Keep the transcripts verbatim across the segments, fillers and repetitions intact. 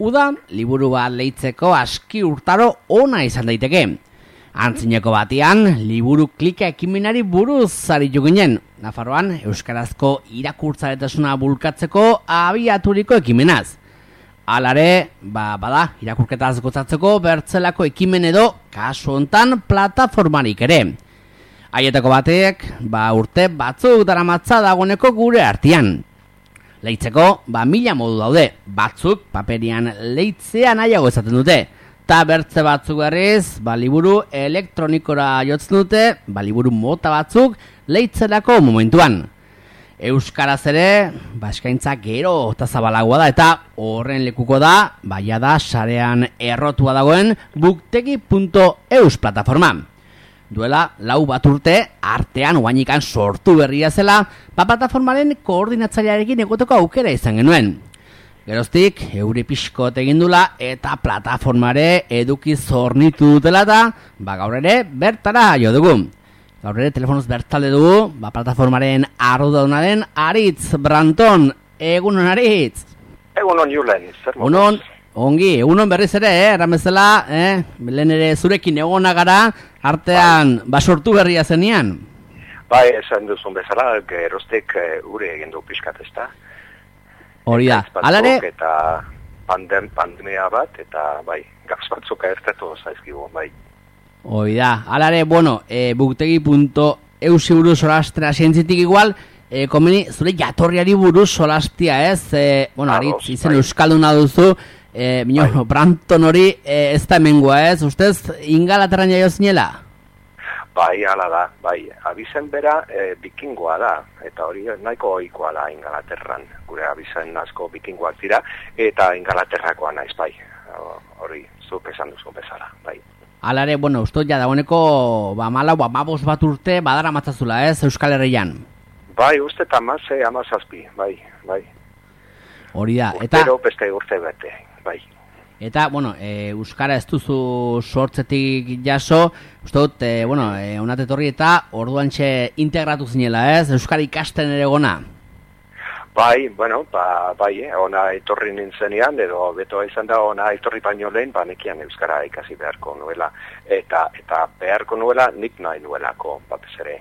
udan liburu bat leitzeko aski urtaro ona izan daiteke. Antzineko batean, liburu klika ekimenari buruz aritu ginen. Nafarroan, euskarazko irakurtzaletasuna bulkatzeko abiaturiko ekimenaz. Alare, ba, bada, irakurketaz gozatzeko bertzelako ekimen edo, kasu hontan, plataformarik ere. Haietako batek, ba, urte batzuk daramatza dagoeneko gure artean. Leitzeko, ba, mila modu daude, batzuk paperian leitzea nahiago ezaten dute. Ta bertze batzuk berriz, ba, liburu elektronikora jotzen dute, ba, liburu mota batzuk leitzerako momentuan. Euskaraz ere, ba, eskaintza gero eta zabalagoa da, eta horren lekuko da, baia da, sarean errotua dagoen booktegi puntu eus plataforma. Duela, lau bat urte, artean oainikan sortu berria zela, ba, plataformaren koordinatzailearekin egoteko aukera izan genuen. Geroztik, euri pixkot egin dula eta plataformare eduki zornitu dutela eta, ba, gaur ere bertara jo dugu. Gaur ere telefonoz bertalde dugu, ba, plataformaren arduradunaren Aritz Branton. Egunon, Aritz? Egunon, Julen. Egunon, ongi, egunon berriz ere, eh? Eramezela, eh? Lehen ere zurekin egona gara, artean, bai, basortu berria zenian. Bai, esan duzun bezala, geroztik uh, ure egin du pixkat ezta. Hori da, alare... Eta pandem, pandemia bat, eta bai, gaz batzuk ertetu zaizkigu, bai. Hoi da, alare, bueno, e, booktegi puntu eus buruz solastera zientzitik igual, e, komeni, zure jatorriari buruz solastia ez, e, bueno, Aritz, izen bai, euskalduna duzu, e, minio, bai, Branton hori e, ez da hemengoa ez, ustez, Ingalaterran jaio zinela? Bai, ala da, bai, abizen bera e, bikingoa da, eta hori nahiko ohikoa da Ingalaterran, gure abizen asko bikingoak dira, eta Ingalaterrakoa naiz, bai, hori, zuk esan duzu bezala, bai. Alare, bueno, uste ja dagoeneko, ba, malau, ba, mabos bat urte, badara matzazula, ez, Euskal Herrian? Bai, uste eta maze, amazazpi, bai, bai. Hori da, eta... Urtero beste urte bete, bai. Eta, bueno, e, Euskara ez duzu sortzetik jaso, uste dut, e, bueno, e, onatetorri eta orduantxe integratu zinela, ez, Euskara ikasten ere gona? Bai, bueno, ba, bai, eh, ona etorri nintzenean, edo beto izan da ona etorri baino lehen, ba, nekian euskara ikasi beharko nuela, eta eta beharko nuela nik nahi nuelako, batez ere.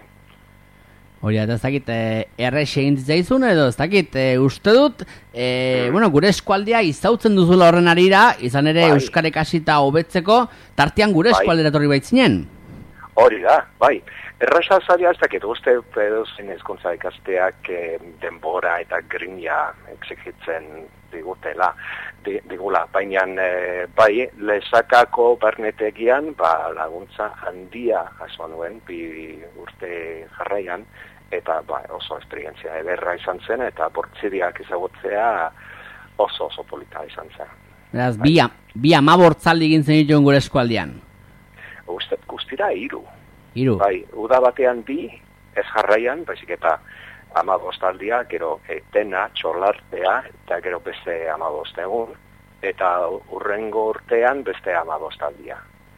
Hori, eta ez dakit, e, errexe egin zitzaizun, edo ez dakit, e, uste dut, e, mm. bueno, gure eskualdea izautzen duzula horren arira, izan ere bai, euskara ikasita hobetzeko, tartean gure bai, eskualdera torri baitzinen. Hori da, bai. Erraza zaila ez dakit, uste edozein hezkuntza ikasteak eh, denbora eta grina exigitzen digutela, di, digula. Baina eh, bai, lezakako barnetegian ba, laguntza handia jaso nuen, bi urte jarraian, eta ba, oso esperientzia ederra izan zen, eta bortzidiak ezagutzea oso oso polita izan zen. Beraz, bai, bi, bi amabortzaldi egin zen dituen gure eskualdean? Uste guztira hiru. Hiru. Bai, uda batean bi, ez jarraian, baizik eta amabostaldia, gero etena, txolartea, eta gero beste amabost egun, eta urrengo urtean beste amabostaldia.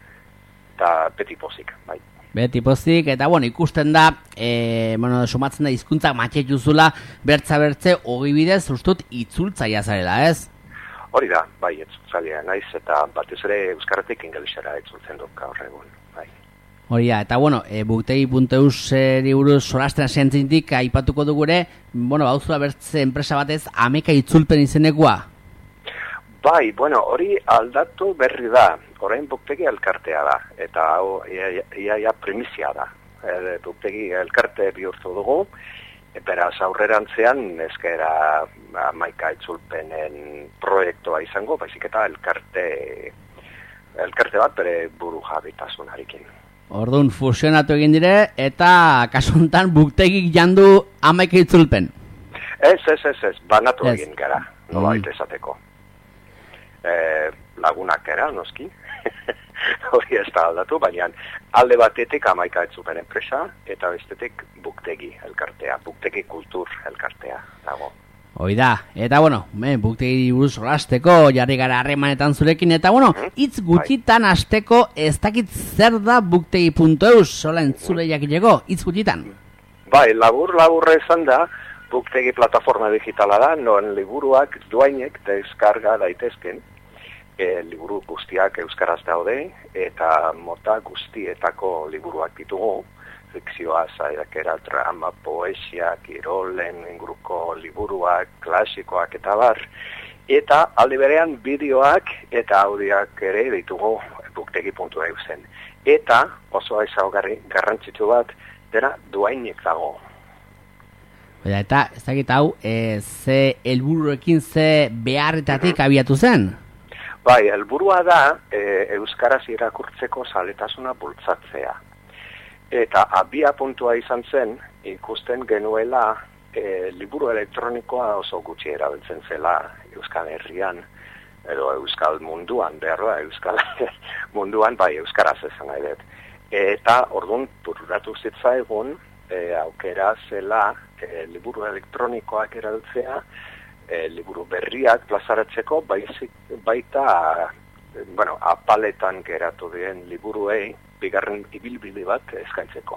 Eta beti pozik, bai. Beti pozik, eta bueno, ikusten da, e, bueno, sumatzen da hizkuntza matxet juzula, bertza bertze, hogi bidez, ustut, itzultzaia zarela, ez? Hori da, bai, itzultzaia naiz, eta batez ere euskaratik ingelesera itzultzen dut gaur egun, bai. Hori da, eta bueno, e, booktegi puntu eus buruz solastena zientzintik aipatuko dugu ere, bueno, bauzula bertze enpresa batez ameka itzulpen izenekoa? Bai, bueno, hori aldatu berri da, orain booktegi elkartea da, eta hau ia, ia, ia primizia da. E, booktegi elkarte bihurtu dugu, beraz aurrerantzean ezkera amaika itzulpenen proiektua izango, baizik eta elkarte, elkarte bat bere buru jabitasunarekin. Orduan, fusionatu egin dire, eta kasuntan buktegik jandu amaika itzulpen. Ez, ez, ez, ez, banatu ez. egin gara, nola mm. esateko. E, lagunak era, noski, hori ez da aldatu, baina alde batetik amaika itzulpen enpresa, eta bestetik buktegi elkartea, buktegi kultur elkartea dago. Hoi da, eta bueno, buktegi buruz solasteko, jarri gara harremanetan zurekin, eta bueno, hitz gutxitan hasteko ez dakit zer da booktegi puntu eus, sola entzule jakileko, hitz gutxitan. Bai, labur laburra esan da, booktegi plataforma digitala da, non liburuak duainek deskarga daitezken, e, liburu guztiak euskaraz daude, eta mota guztietako liburuak ditugu, fikzioa, saiakera, drama, poesia, kirolen inguruko liburuak, klasikoak eta bar, eta aldi berean bideoak eta audioak ere ditugu bookteegi puntu e u zen. Eta oso ezaugarri garrantzitsu bat, dena dohainik dago. Baina, eta ez dakit hau, e, ze helburuekin ze beharretatik mm-hmm. abiatu zen? Bai, helburua da e, euskaraz irakurtzeko zaletasuna bultzatzea. Eta abia puntua izan zen, ikusten genuela e, liburu elektronikoa oso gutxi erabiltzen zela Euskal Herrian, edo Euskal munduan, beharroa Euskal munduan, bai, euskaraz esan nahi dut. Eta orduan bururatu zitzaigun, e, aukera zela e, liburu elektronikoak erabiltzea, e, liburu berriak plazaratzeko, baizik, baita bueno, apaletan geratu diren liburuei, bigarren ibilbide bat eskaintzeko.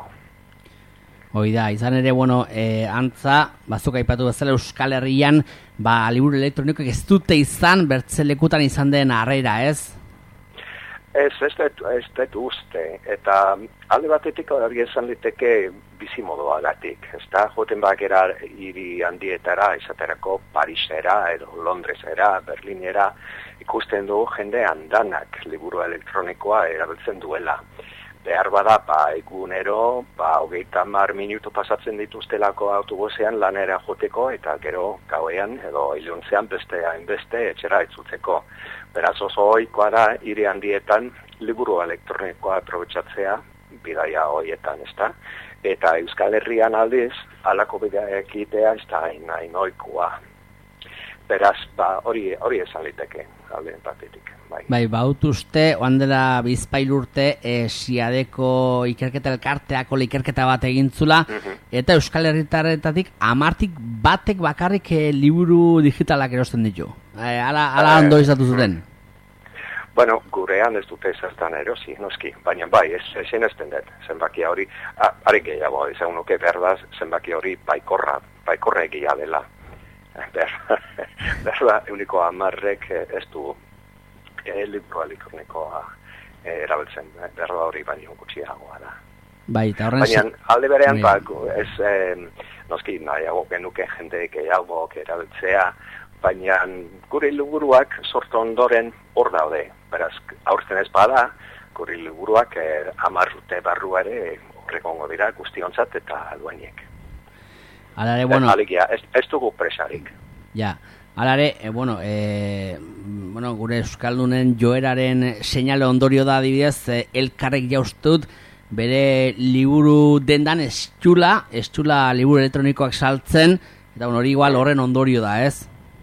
Hoi da, izan ere, bueno, e, antza, bazuk aipatu bezala Euskal Herrian, ba, liburu elektronikoak ez dute izan, bertzelekutan izan den harrera, ez? Ez, ez dut, ez dut uste, eta alde batetik hori esan liteke bizimodoagatik, ez da, joten bakera hiri handietara, izaterako Parisera, edo Londresera, Berlinera, ikusten du jende handanak liburu elektronikoa erabiltzen duela. Behar bada, ba, egunero, ba, hogeita hamar minutu pasatzen dituztelako autobusean lanera joteko, eta gero gauean, edo iluntzean beste hainbeste etxera itzultzeko. Beraz oso ohikoa da, hiri handietan, liburu elektronikoa aprobetxatzea, bidaia horietan, ez da? Eta Euskal Herrian aldiz, halako bidaia ekitea, ez da hain, hain ohikoa. Beraz, ba, hori, hori esan liteke, alde batetik. Bai, bai baut uste, oan dela bizpailurte, e, siadeko ikerketa elkarteako ikerketa bat egintzula, uh-huh. eta Euskal Herritarretatik amartik batek bakarrik e, liburu digitalak erosten ditu. E, ala ala ondo izatu zuten. Bueno, gurean ez dute zertan erosi, noski, baina bai, ez ezin ezten dut, zenbaki hori, ari gehiago, izan nuke berdaz, zenbaki hori baikorra, baikorra egia dela. Berda, euniko amarrek ez du e, liburu elektronikoa e, erabiltzen, berda hori baino gutxiagoa da. Bai, eta horren... Baina, alde berean, ba, ez, e, noski, nahiago genuke jende gehiago erabiltzea, baina gure liburuak sortu ondoren hor daude. Beraz, aurten ez bada, gure liburuak e, hamar urte barru ere horrekongo dira guztiontzat eta duainek. Alare, bueno... Alegia, ez, ez dugu presarik. Ja, alare, e, bueno, e, bueno, gure Euskaldunen joeraren seinale ondorio da adibidez, e, elkarrek jaustut, bere liburu dendan estxula, estxula liburu elektronikoak saltzen, eta bueno, hori igual horren ondorio da, ez?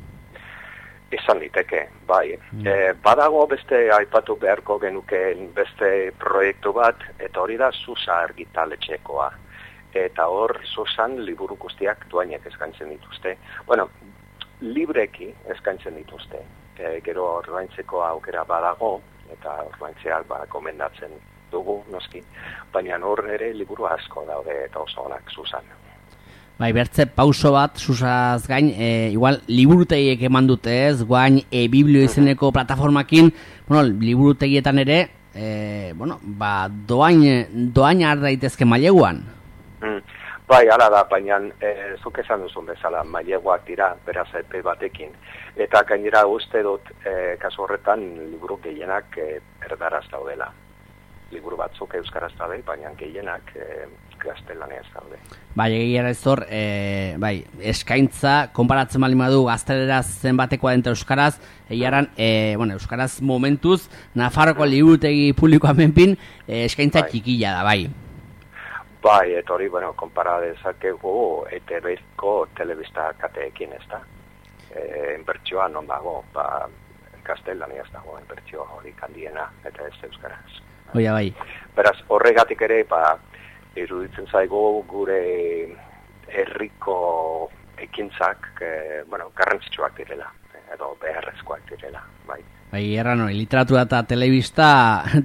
Izan liteke, bai. Mm. E, badago beste aipatu beharko genukeen beste proiektu bat, eta hori da Susa argitaletxekoa. Eta hor, Susan liburu guztiak duainek eskaintzen dituzte. Bueno, libreki eskaintzen dituzte. E, gero ordaintzeko aukera badago, eta ordaintzeak ba, gomendatzen dugu, noski. Baina hor ere liburu asko daude eta oso onak Susan. Bai, bertze pauso bat, Susaz gain, e, igual liburutegiek eman dute ez, guain e, biblio izeneko mm-hmm. plataformakin, bueno, liburutegietan ere, e, bueno, ba, doain, doain har daitezke maileguan. Mm. Bai, ala da, baina e, zuk esan duzun bezala, maileguak dira, beraz epe batekin. Eta gainera uste dut, e, kasu horretan, liburu gehienak e, erdaraz daudela. Liburu batzuk euskaraz daude, baina gehienak e, gaztelaniaz daude. Bai, egia ez hor, e, bai, eskaintza, konparatzen bali madu gazteleraz zenbatekoa denta euskaraz, egiaran, e, bueno, euskaraz momentuz, Nafarroko liburutegi publikoa menpin, e, eskaintza bai. Txikila da, bai. Bai, eta hori, bueno, konpara dezakegu E T B-ko telebista kateekin, ez da? E, inbertsioa non dago, ba, gaztelaniaz dago, inbertsioa hori kandiena, eta ez euskaraz. Oia, bai. Beraz, horregatik ere, ba, iruditzen zaigu gure herriko ekintzak, e, bueno, garrantzitsuak direla, edo beharrezkoak direla, bai. Bai, erran hori, literatura eta telebista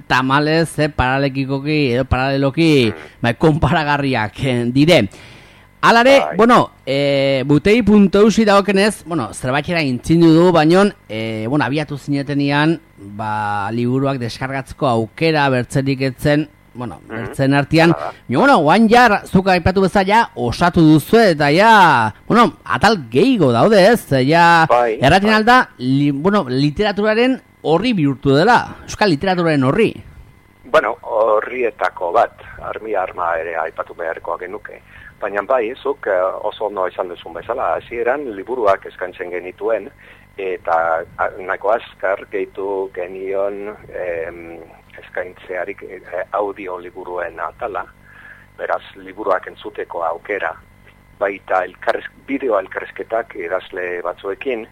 tamalez, eh, paralekikoki edo paraleloki mm. bai, konparagarriak eh, dire. Alare, bai. bueno, e, butei puntu eusi dagokenez, bueno, zerbaitera intzindu du, baino, e, bueno, abiatu zinetenian, ba, liburuak deskargatzeko aukera bertzerik etzen, bueno, bertzen artean, mm-hmm. bueno, guan jar, zuka aipatu bezala, osatu duzu, eta ja, bueno, atal gehigo daude ez, ja, bai, erraten bai. alda, li, bueno, literaturaren horri bihurtu dela, euskal literaturaren horri. Bueno, horrietako bat, armi arma ere aipatu beharkoa genuke. Baina bai, zuk oso ondo izan duzun bezala, hasieran liburuak eskaintzen genituen, eta nahiko azkar gehitu genion em, eskaintzearik audio liburuen atala, beraz liburuak entzuteko aukera, baita elkarrez, bideo elkarrezketak idazle batzuekin,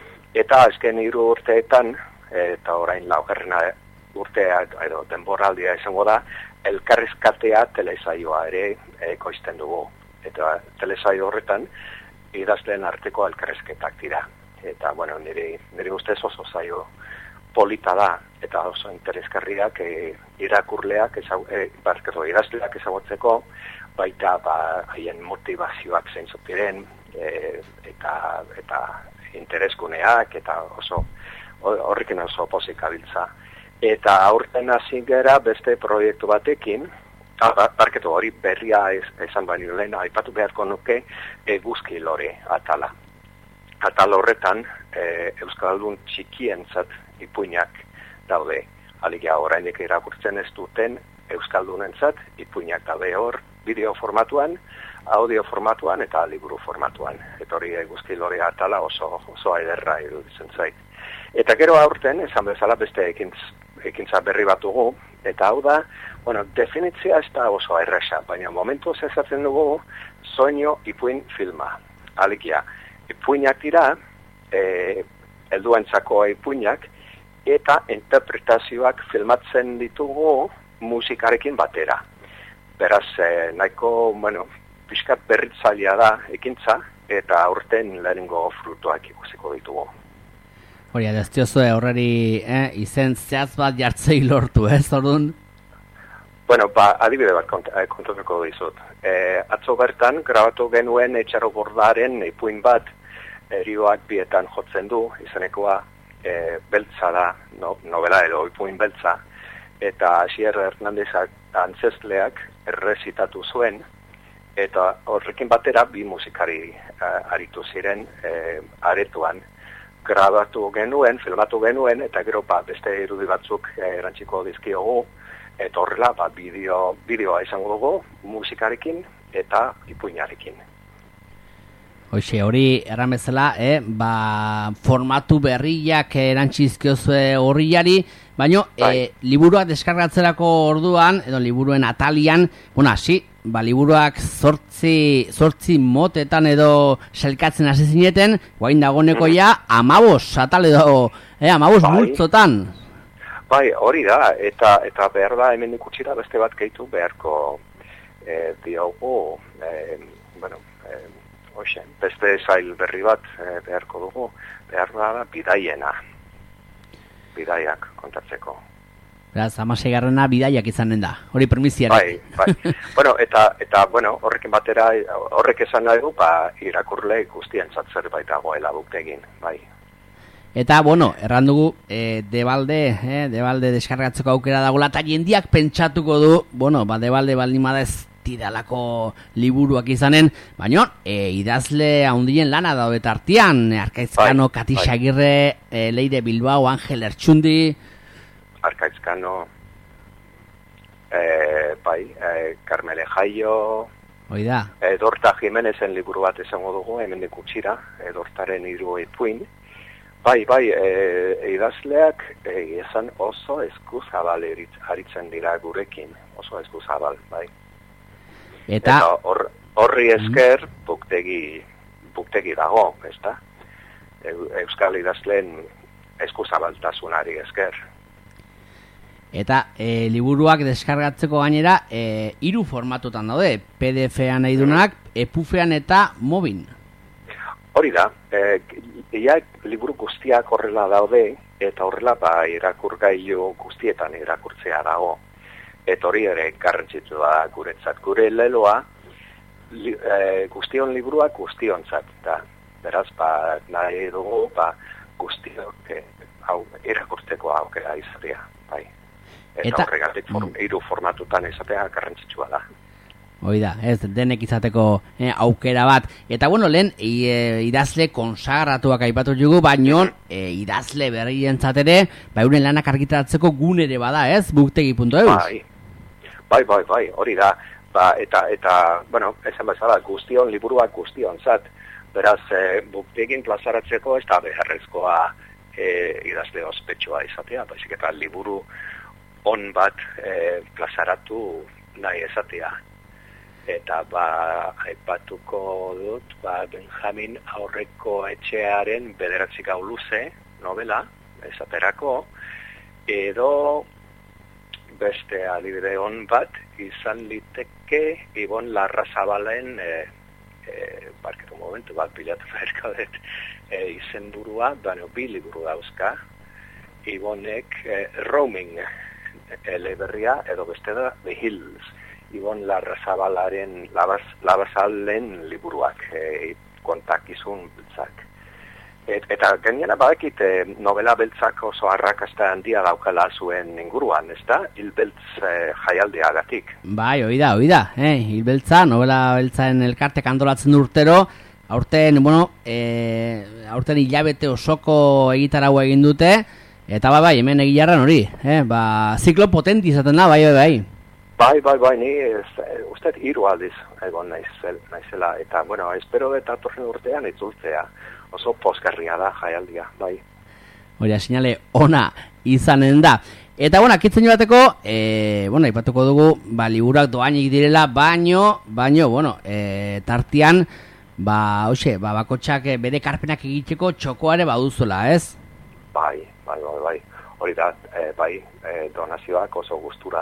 eta azken hiru urteetan, eta orain laugarrena urtea edo denboraldia izango da, elkarrizkatea telesaioa ere ekoizten dugu. Eta telesaio horretan idazleen arteko elkarrizketak dira. Eta, bueno, nire, nire ustez oso zaio polita da, eta oso interesgarriak e, irakurleak, ezau, e, barkero, idazleak ezagutzeko, baita ba, haien motivazioak zeintzuk diren, e, eta, eta interesguneak, eta oso horrekin oso pozik abiltza. Eta aurten hasi gera beste proiektu batekin, barketu hori berria esan baino lehen, aipatu beharko nuke eguzki lore atala. Atal horretan, e, Euskaldun txikientzat ipuinak daude. Alegia orainik irakurtzen ez duten Euskaldunentzat ipuinak daude hor, bideo formatuan, audio formatuan eta liburu formatuan. Eta hori eguzki lore atala oso, oso ederra iruditzen zait. Eta gero aurten, esan bezala beste ekintz, ekintza berri bat dugu, eta hau da, bueno, definitzia ez da oso erresa, baina momentu zezatzen dugu soinu ipuin filma. Alegia, ipuinak dira, e, helduentzako ipuinak, eta interpretazioak filmatzen ditugu musikarekin batera. Beraz, e, nahiko, bueno, pixkat berritzailea da ekintza, eta aurten lehenengo frutuak ikusiko ditugu. Hori, adaztiozue horreri eh, izen zehaz bat jartzei lortu, ez, orduan? Bueno, ba, adibide bat kont kontatuko dizut. E, atzo bertan, grabatu genuen etxaro bordaren ipuin bat, erioak bietan jotzen du, izanekoa e, beltza da, no, novela edo ipuin beltza, eta Asier Hernandez antzestleak errezitatu zuen, eta horrekin batera bi musikari uh, aritu ziren uh, aretuan. Grabatu genuen, filmatu genuen, eta gero ba, beste irudi batzuk uh, erantziko dizkiogu, eta horrela ba, bideo, bideoa izango dugu musikarekin eta ipuinarekin. Hoxe, hori erramezela, eh? ba, formatu berriak erantzizkiozue horriari, baina eh, liburuak deskargatzerako orduan, edo liburuen atalian, bueno, hasi, ba, liburuak zortzi, zortzi motetan edo selkatzen hasi zineten, guain dagoneko ja, amabos atal edo, eh, amabos bai. multzotan. Bai, hori da, eta eta behar da hemen ikutsira beste bat gehitu beharko eh, diogu, eh, bueno, eh, Oxe, beste zail berri bat eh, beharko dugu, behar da bidaiena, bidaiak kontatzeko. Beraz, hamaseigarrena bidaiak izanen da, hori permisiaren. Bai, bai. bueno, eta, eta, bueno, horrekin batera, horrek esan nahi du, ba, irakurle guztientzat zerbait dagoela buktegin, bai. Eta, bueno, erran dugu, e, debalde, eh, debalde deskargatzeko aukera dagoela, eta jendiak pentsatuko du, bueno, ba, debalde baldimada ez tidalako liburuak izanen, baina e, idazle handien lana daude tartean, Arkaizkano, bai, Kati Xagirre, bai. e, Leire Bilbao, Angel Ertxundi. Arkaizkano, e, bai, e, Carmele Jaio, Oida. Edorta Jimenezen liburu bat esango dugu, hemen dikutsira, Edortaren hiru ipuin. Bai, bai, e, idazleak e, esan oso eskuzabal aritzen dira gurekin, oso eskuzabal, bai. Eta, Eta hor, horri esker mm. buktegi, buktegi dago, ezta? Euskal idazleen eskuzabaltasunari esker. Eta e, liburuak deskargatzeko gainera e, hiru formatutan daude, P D F-an nahi duenak, mm. epufean eta mobin. Hori da, e, ia liburu guztiak horrela daude, eta horrela ba irakurgailu guztietan irakurtzea dago. Eta hori ere garrantzitsua da guretzat, gure leloa, li, e, guztion liburua guztion zat, da. Beraz, ba, nahi dugu, ba, guztiok e, hau, irakurtzeko aukera izatea, bai. Eta, eta horregatik form, mm. hiru formatutan izatea garrantzitsua da. Hoi da, ez, denek izateko eh, aukera bat. Eta bueno, lehen e, idazle konsagratuak aipatu dugu, baino e, idazle berrientzat ere, ba, euren lanak argitaratzeko gunere bada, ez, booktegi puntu eus? Bai, bai, bai, bai, hori da. Ba, eta, eta, bueno, esan bezala, guztion, liburuak guztion, zat, beraz, e, booktegin plazaratzeko ez da beharrezkoa e, idazle ospetsua izatea, baizik eta liburu on bat e, plazaratu nahi izatea. Eta ba, aipatuko dut, ba, Benjamin Aurreko Etxearen Bederatzi Gau Luze novela, esaterako, edo beste adibide on bat izan liteke Ibon Larrazabalen e, e, barketu momentu bat bilatu beharko dut e, izenburua, baina bi liburu dauzka, Ibonek e, Roaming eleberria edo beste da The Hills, Ibon Larrazabalaren Labazalen liburuak e, kontakizun beltzak. Et, eta gainera badakit e, novela beltzak oso arrakasta handia daukala zuen inguruan, ez da? Hilbeltz e, jaialdiagatik. Bai, hoi da, hoi da. Eh? Hilbeltza, novela beltzaen elkartek antolatzen urtero, aurten, bueno, e, aurten hilabete osoko egitaraua egin dute, eta bai, bai, hemen egilarran hori. Eh? Ba, ziklo potenti izaten da, bai, bai, bai. Bai, bai, bai, ni ez, uste hiru aldiz egon naizel, naizela, eta, bueno, espero eta torren urtean itzultzea, oso pozgarria da jaialdia, bai. Hori, sinale ona izanen da. Eta, bueno, akitzen joateko, e, bueno, ipatuko dugu, ba, liburuak doainik direla, baino, baino, bueno, e, tartian, ba, hoxe, ba, bakotxak bere karpenak egiteko txokoare baduzula, ez? Bai, bai, bai, bai, hori da, e, bai, e, donazioak oso gustura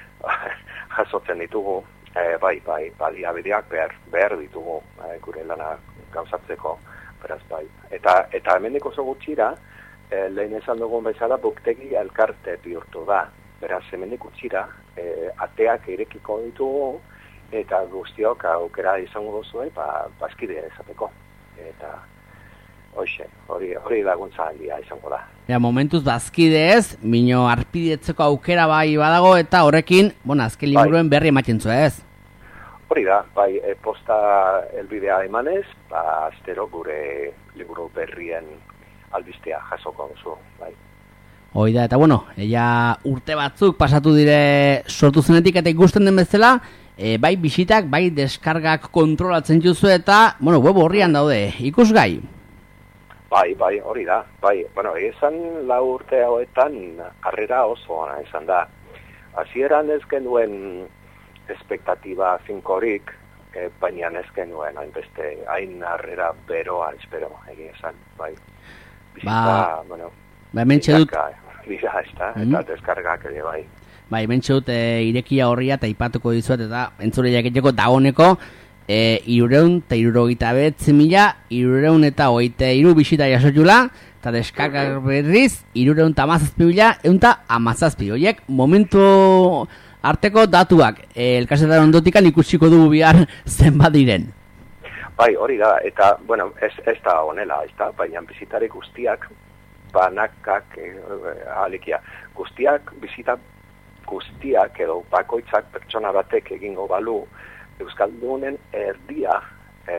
jasotzen ditugu, e, bai, bai, baliabideak behar, behar ditugu e, gure lana gauzatzeko, beraz, bai. Eta, eta hemendik oso gutxira, e, lehen esan dugun bezala, booktegi elkarte bihurtu da. Beraz, hemendik gutxira, e, ateak irekiko ditugu, eta guztiok aukera izango duzue, ba, bazkide ezateko. Eta, hoxe, hori, hori laguntza handia izango da. Ja, momentuz bazkide ez, mino arpidetzeko aukera bai badago, eta horrekin, bueno, azken liburuen berri ematen zua ez? Hori da, bai, e, posta elbidea emanez, ba, astero gure liburu berrien albistea jasoko duzu, bai. Hoi da, eta bueno, ja urte batzuk pasatu dire sortu zenetik eta ikusten den bezala, e, bai bisitak, bai deskargak kontrolatzen duzu eta, bueno, web horrian daude, ikusgai. Bai, bai, hori da, bai, bueno, esan lau urte hauetan harrera oso ona izan da. Hasieran ez genuen espektatiba finkorik, eh, baina ez genuen hainbeste, hain harrera beroa, espero, egin esan, bai. Bizita, ba, bueno, ba, mentxe dut. Dira, ez da, mm-hmm. eta deskargak ere, bai. Bai, mentxe dut e, irekia horria eta ipatuko dizuet eta entzure jaketeko dagoneko, E, irureun eta irurogeita betzi mila, irureun eta hogeita iru bisita jasotxula, eta deskargak berriz, irureun eta amazazpi mila, eun eta amazazpi. Horiek, momentu arteko datuak, e, elkasetan ondotikan ikusiko dugu bihar zenbat diren. Bai, hori da, eta, bueno, ez, ez da honela, ez da, baina bizitari guztiak, banakak, e, alekia, guztiak, bizita guztiak, edo bakoitzak pertsona batek egingo balu, Euskaldunen erdia e,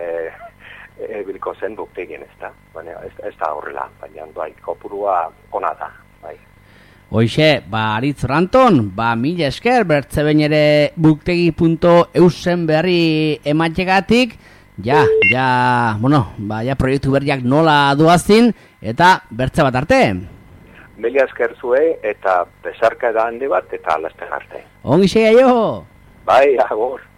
e, biliko zen buktegien ez da, baina ez, ez da horrela, baina bai, kopurua ona da, bai. Hoixe, ba, Aritz Ranton, ba, mila esker, bertze behin ere booktegi puntu eusen berri ematxegatik, ja, ja, bueno, ba, ja, proiektu berriak nola duazin, eta bertze bat arte. Mila esker zue, eta besarka da handi bat, eta lasten arte. Ongi segaio! Bai, agur.